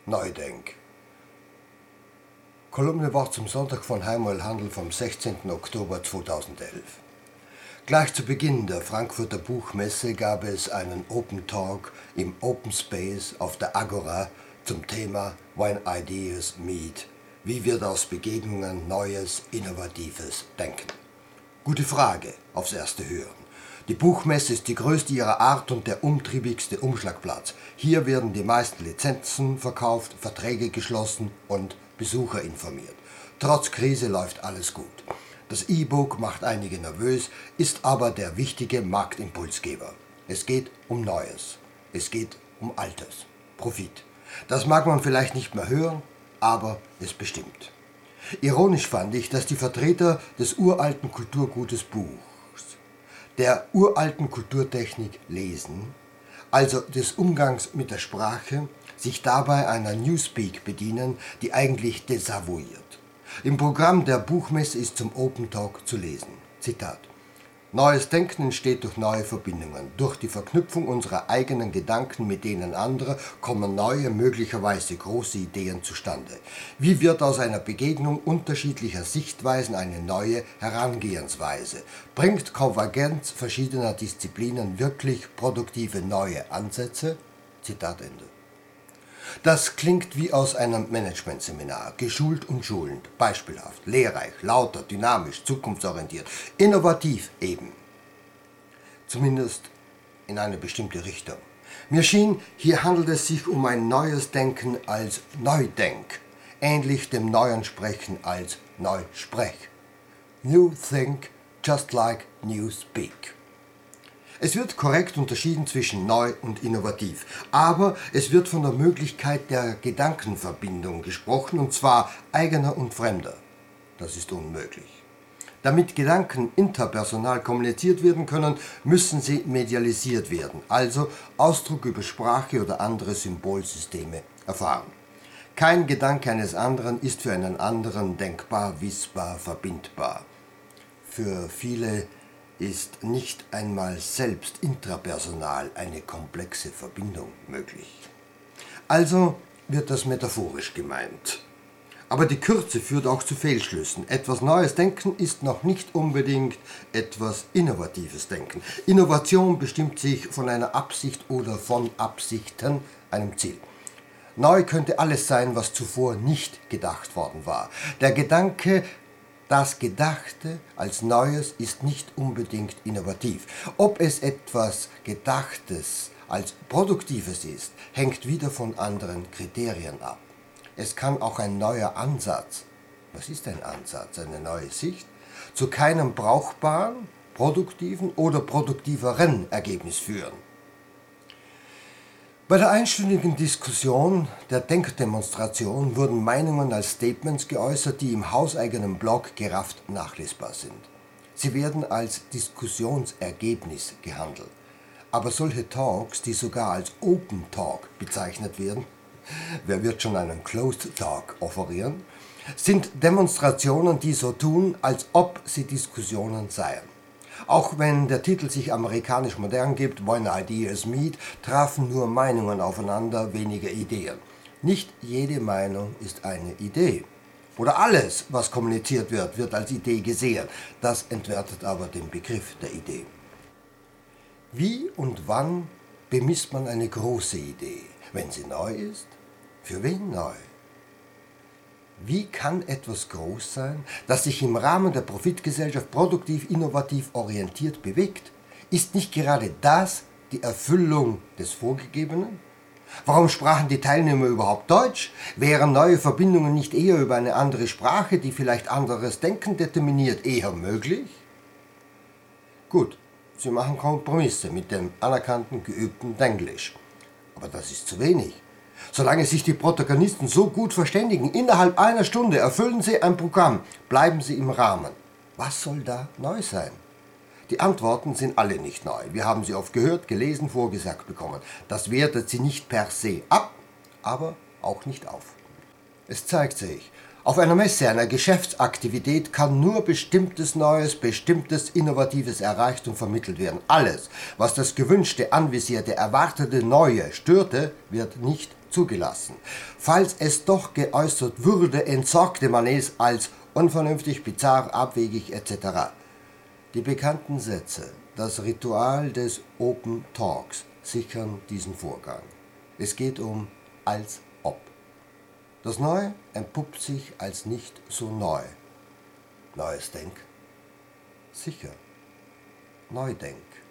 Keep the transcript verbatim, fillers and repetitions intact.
Neudenk. Kolumne Wort zum Sonntag von Heimuel Handel vom sechzehnten Oktober zweitausendelf. Gleich zu Beginn der Frankfurter Buchmesse gab es einen Open Talk im Open Space auf der Agora zum Thema When Ideas Meet. Wie wird aus Begegnungen Neues, Innovatives denken? Gute Frage aufs erste Hören. Die Buchmesse ist die größte ihrer Art und der umtriebigste Umschlagplatz. Hier werden die meisten Lizenzen verkauft, Verträge geschlossen und Besucher informiert. Trotz Krise läuft alles gut. Das E-Book macht einige nervös, ist aber der wichtige Marktimpulsgeber. Es geht um Neues. Es geht um Altes. Profit. Das mag man vielleicht nicht mehr hören, aber es bestimmt. Ironisch fand ich, dass die Vertreter des uralten Kulturgutes Buchs, der uralten Kulturtechnik Lesen, also des Umgangs mit der Sprache, sich dabei einer Newspeak bedienen, die eigentlich desavouiert. Im Programm der Buchmesse ist zum Open Talk zu lesen. Zitat: Neues Denken entsteht durch neue Verbindungen. Durch die Verknüpfung unserer eigenen Gedanken mit denen anderer kommen neue, möglicherweise große Ideen zustande. Wie wird aus einer Begegnung unterschiedlicher Sichtweisen eine neue Herangehensweise? Bringt Konvergenz verschiedener Disziplinen wirklich produktive neue Ansätze? Zitat Ende. Das klingt wie aus einem Managementseminar, geschult und schulend, beispielhaft, lehrreich, lauter, dynamisch, zukunftsorientiert, innovativ eben. Zumindest in eine bestimmte Richtung. Mir schien, hier handelt es sich um ein neues Denken als Neudenk, ähnlich dem neuen Sprechen als Neusprech. New think just like new speak. Es wird korrekt unterschieden zwischen neu und innovativ, aber es wird von der Möglichkeit der Gedankenverbindung gesprochen, und zwar eigener und fremder. Das ist unmöglich. Damit Gedanken interpersonal kommuniziert werden können, müssen sie medialisiert werden, also Ausdruck über Sprache oder andere Symbolsysteme erfahren. Kein Gedanke eines anderen ist für einen anderen denkbar, wissbar, verbindbar. Für viele ist nicht einmal selbst intrapersonal eine komplexe Verbindung möglich. Also wird das metaphorisch gemeint. Aber die Kürze führt auch zu Fehlschlüssen. Etwas Neues Denken ist noch nicht unbedingt etwas Innovatives Denken. Innovation bestimmt sich von einer Absicht oder von Absichten, einem Ziel. Neu könnte alles sein, was zuvor nicht gedacht worden war. Der Gedanke, das Gedachte als Neues ist nicht unbedingt innovativ. Ob es etwas Gedachtes als Produktives ist, hängt wieder von anderen Kriterien ab. Es kann auch ein neuer Ansatz, was ist ein Ansatz, eine neue Sicht, zu keinem brauchbaren, produktiven oder produktiveren Ergebnis führen. Bei der einstündigen Diskussion der Denkdemonstration wurden Meinungen als Statements geäußert, die im hauseigenen Blog gerafft nachlesbar sind. Sie werden als Diskussionsergebnis gehandelt. Aber solche Talks, die sogar als Open Talk bezeichnet werden, wer wird schon einen Closed Talk offerieren, sind Demonstrationen, die so tun, als ob sie Diskussionen seien. Auch wenn der Titel sich amerikanisch modern gibt, When Ideas Meet, trafen nur Meinungen aufeinander, weniger Ideen. Nicht jede Meinung ist eine Idee. Oder alles, was kommuniziert wird, wird als Idee gesehen. Das entwertet aber den Begriff der Idee. Wie und wann bemisst man eine große Idee? Wenn sie neu ist? Für wen neu? Wie kann etwas groß sein, das sich im Rahmen der Profitgesellschaft produktiv, innovativ orientiert bewegt? Ist nicht gerade das die Erfüllung des Vorgegebenen? Warum sprachen die Teilnehmer überhaupt Deutsch? Wären neue Verbindungen nicht eher über eine andere Sprache, die vielleicht anderes Denken determiniert, eher möglich? Gut, sie machen Kompromisse mit dem anerkannten, geübten Denglisch. Aber das ist zu wenig. Solange sich die Protagonisten so gut verständigen, innerhalb einer Stunde erfüllen sie ein Programm, bleiben sie im Rahmen. Was soll da neu sein? Die Antworten sind alle nicht neu. Wir haben sie oft gehört, gelesen, vorgesagt bekommen. Das wertet sie nicht per se ab, aber auch nicht auf. Es zeigt sich, Auf einer Messe, einer Geschäftsaktivität kann nur bestimmtes Neues, bestimmtes Innovatives erreicht und vermittelt werden. Alles, was das gewünschte, anvisierte, erwartete Neue störte, wird nicht zugelassen. Falls es doch geäußert würde, entsorgte man es als unvernünftig, bizarr, abwegig et cetera. Die bekannten Sätze, das Ritual des Open Talks, sichern diesen Vorgang. Es geht um als ob. Das Neue entpuppt sich als nicht so neu. Neues Denk? Sicher. Neudenk.